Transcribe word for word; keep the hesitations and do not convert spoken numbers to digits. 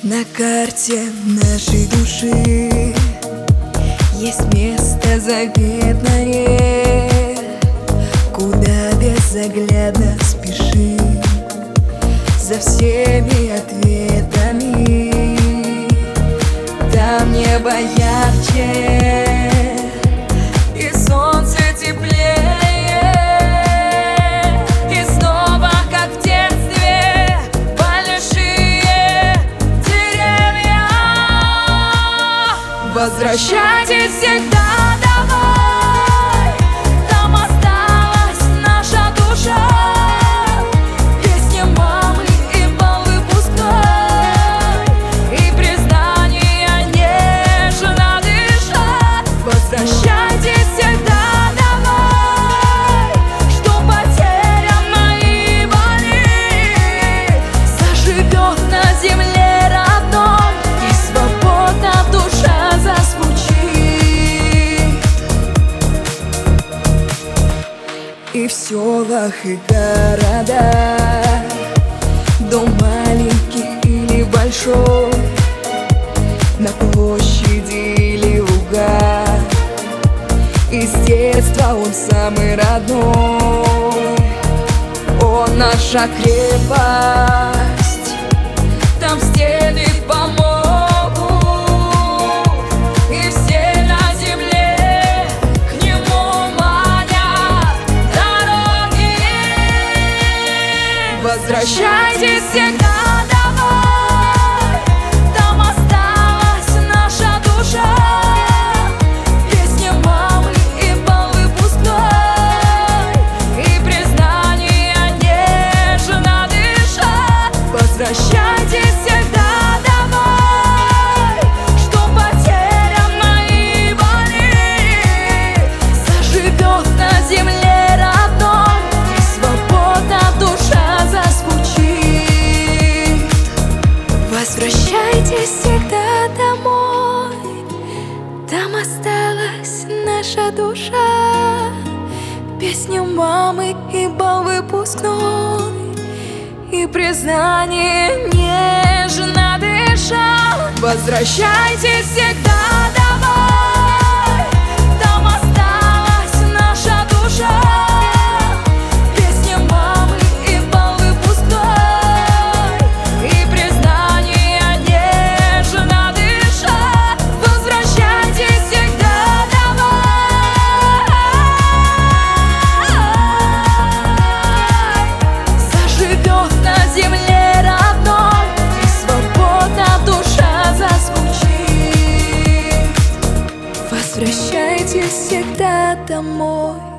На карте нашей души есть место заветное, куда безоглядно спеши за всеми ответами. Там небо ярче и солнце теплее, и снова, как в детстве, большие деревья. Возвращайтесь всегда домой, там осталась наша душа. Песня мамы и бал выпускной, и признание нежно дыша. Возвращайтесь всегда домой, что потерянной боли заживет на земле родном, и свободно душа зазвучит. И в селах и городах, дом маленький или большой, на площади или лугах, из детства он самый родной. Он наша крепость, там стены помогут, и все на земле к нему манят дороги. Возвращайтесь всегда домой, там осталась наша душа. Песня мамы и бал выпускной, и признание нежно дыша. Возвращайтесь всегда домой, что потерянной боли заживет на земле родном, и свободно душа зазвучит. Возвращайтесь всегда домой, там осталась наша душа. Песню мамы и бал выпускной, и признание нежно дыша. Возвращайтесь всегда домой, там осталась наша душа. Песня мамы и бал выпускной, и признание нежно дыша. Возвращайтесь всегда домой, заживет на земле родной, и свободно душа зазвучит. Возвращайтесь всегда домой.